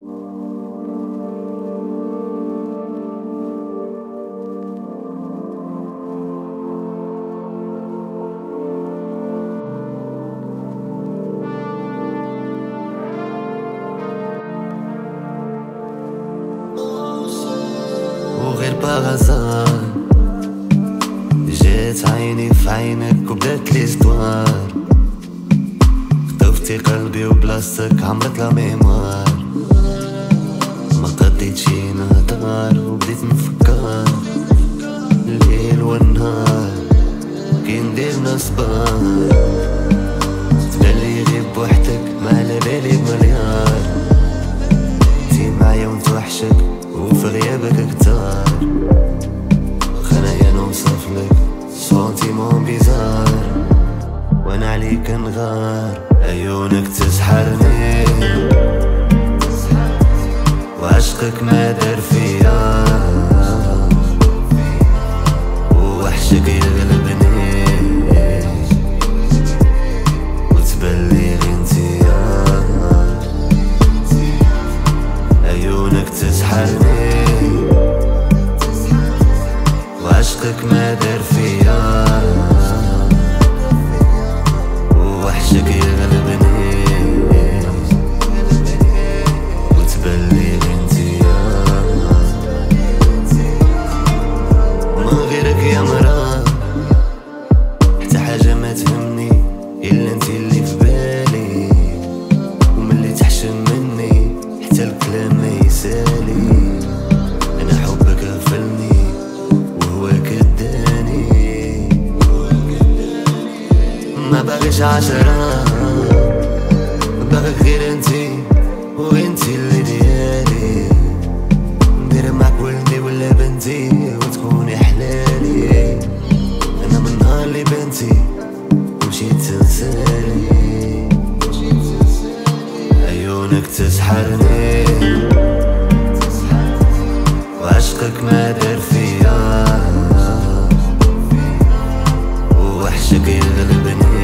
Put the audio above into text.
وغير باغازار جات عيني في عينك وبدات لي زدوار، خطفتي قلبي وبلاصتك عمرت لا ميموار. ما قضيتشي نهار وبديت نفكر الليل والنهار كي ندير صبار. تبالي غير بوحدك ما على بالي مليار، انتي معايا ونتوحشك وفي غيابك كتار. خنايا نوصف لك سونتيمون بيزار، وانا عليك نغار. عيونك تسحرني وعشقك ما دار فيا، ووحشك يغلبني وتبلي غير انتيا. عيونك تسحرني وعشقك ما دار فيا، ووحشك يغلبني وتبلي انتيا. من غيرك يا مرا حتى حاجة ما تهمني إلا انتي اللي في بالي، وملي تحشم مني حتى الكلام ما يسالي. أنا حبك غفلني وهو كداني، ما باغيش عشرة باغيك غير انتي وانتي اللي ديالي. ندير معاك ولدي ولا بنتي وتكوني حلالي. انا من نهار اللي بنتي ومشيت تنسالي. عيونك تسحرني وعشقك ما دار فيا، ووحشك يغلبني